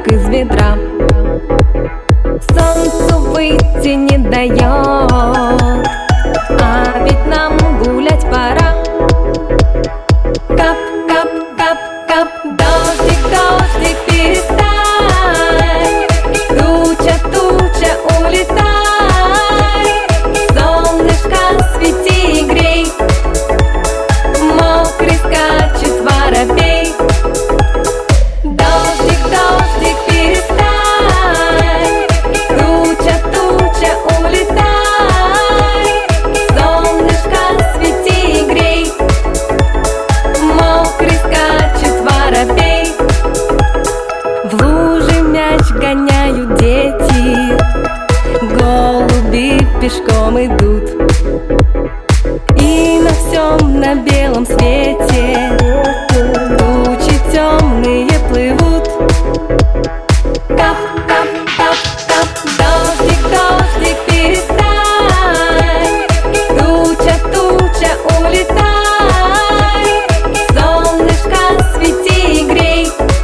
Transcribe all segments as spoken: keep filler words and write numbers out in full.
как из ведра. Солнцу выйти не дает, а ведь нам гулять пора. Кап, кап, кап, кап, дождик, дождик, перестань. Туча, туча, улетай. Солнышко, свети и грей. Мокрый скачет воробей. Дождик, дождик, перестань. Туча, туча, улетай. Солнышко, свети и грей. Мокрый скачет воробей. В луже мяч гоняют дети, голуби пешком идут, и на всем на белом свете тучи темные плывут. Кап, кап, кап, кап, дождик, дождик, перестань. Туча, туча, улетай. Солнышко, свети и грей.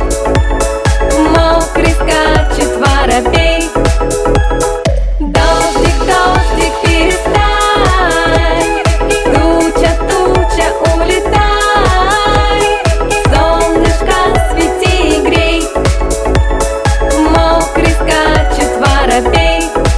Мокрый скачет воробей. Дождик, дождик, перестань. Туча, туча, улетай. Солнышко, свети и грей. Мокрый скачет воробей.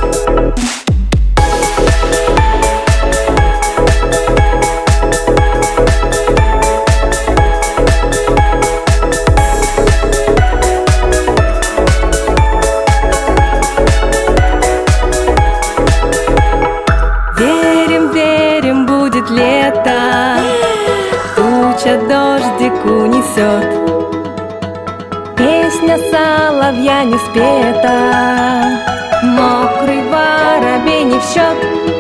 Верим, верим, будет лето. Туча дождик унесет. Песня соловья не спета. Мокрый воробей не в счет.